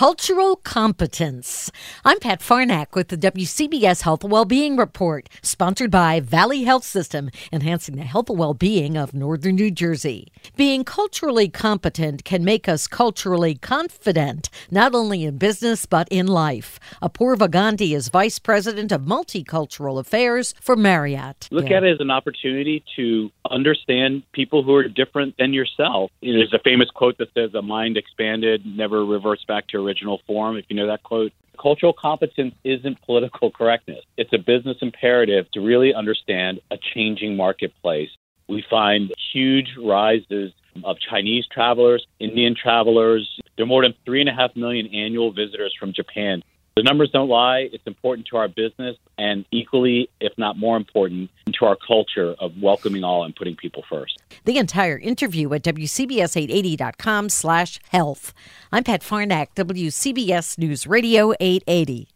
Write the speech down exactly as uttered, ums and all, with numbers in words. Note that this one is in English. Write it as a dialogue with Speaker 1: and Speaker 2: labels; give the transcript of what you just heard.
Speaker 1: Cultural competence. I'm Pat Farnack with the W C B S Health and Wellbeing Report, sponsored by Valley Health System, enhancing the health and well-being of northern New Jersey. Being culturally competent can make us culturally confident, not only in business but in life. Apurva Gandhi is Vice President of Multicultural Affairs for Marriott.
Speaker 2: Look
Speaker 1: yeah.
Speaker 2: at it as an opportunity to understand people who are different than yourself. You know, there's a famous quote that says, "A mind expanded never reverts back to original form," if you know that quote. Cultural competence isn't political correctness. It's a business imperative to really understand a changing marketplace. We find huge rises of Chinese travelers, Indian travelers. There are more than three and a half million annual visitors from Japan. The numbers don't lie. It's important to our business and equally, if not more important, to our culture of welcoming all and putting people first.
Speaker 1: The entire interview at W C B S eight eighty dot com slash health. I'm Pat Farnack, W C B S News Radio eight eighty.